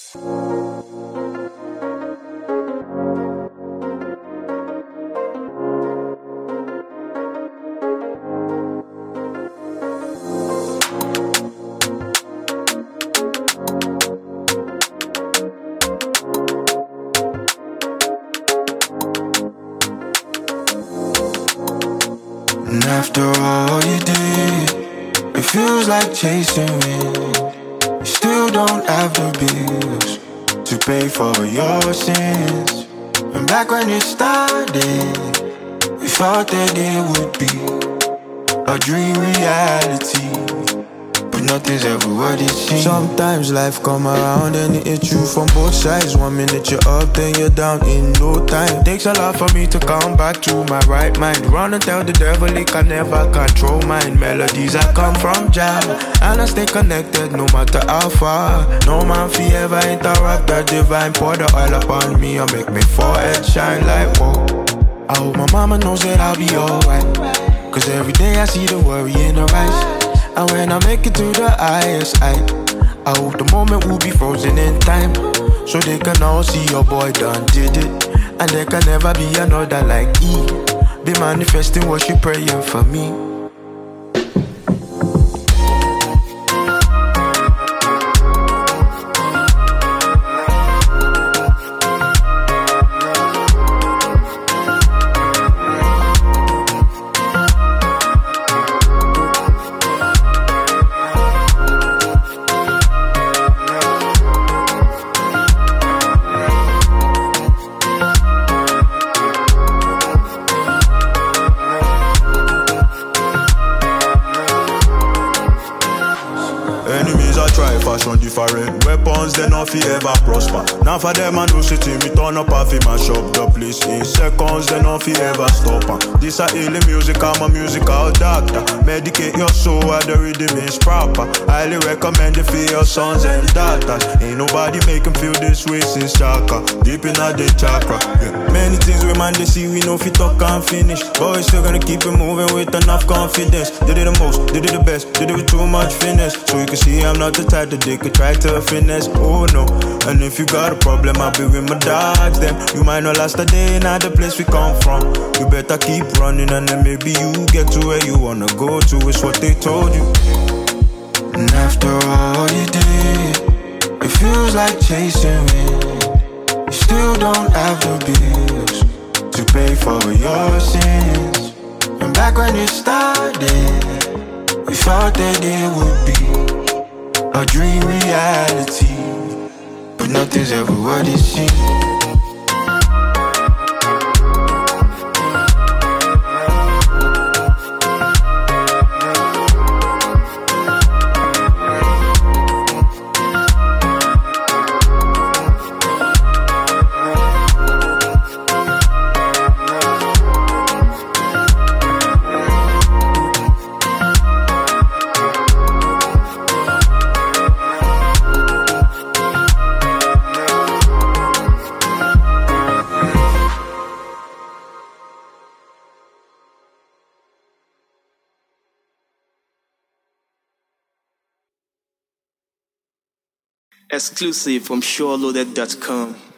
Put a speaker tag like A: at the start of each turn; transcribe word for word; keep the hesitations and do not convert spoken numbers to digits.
A: And after all you did, it feels like chasing wind. You still don't have the bills to pay for your sins. And back when it started, we thought that it would be a dream reality, but nothing's ever what it seems. Sometimes life come around and it hits you from both sides. One minute you're up, then you're down in no time. Takes a lot for me to come back to my right mind. Run and tell the devil he can never control mine. Melodies I come from Jah, and I stay connected no matter how far. No man fi ever interrupt that divine. Pour the oil upon me and make me forehead shine like whoa. I hope my mama knows that I'll be alright, cause every day I see the worry in her eyes. And when I make it to the highest height, I hope the moment will be frozen in time, so they can all see your boy done did it. And there can never be another like E. Be manifesting what you praying for me.
B: Enemies I try fashion different weapons, they not fi ever prosper. Now for them I know city me turn up and fi mash up the place in seconds, they not fi ever stop. This a healing music, I'm a musical doctor. Medicate your soul while the rhythm is proper. Highly recommend it for your sons and daughters. Ain't nobody make them feel this way since Chaka, deep in the chakra. Yeah. Many things we man they see, we know fi talk and finish, but we still gonna keep it moving with enough confidence. They did the most, they did the best, they did it with too much finesse. So you can see I'm not the type that they could try to finesse. Oh no. And if you got a problem, I'll be with my dogs then. You might not last a day in the place we come from. You better keep running and then maybe you get to where you wanna go to. It's what they told you.
A: And after all you did, it feels like chasing wind. You still don't have the bills to pay for your sins. And back when it started, we thought that it would be a dream reality, but nothing's ever what it seems.
C: Exclusive from SureLoaded dot com.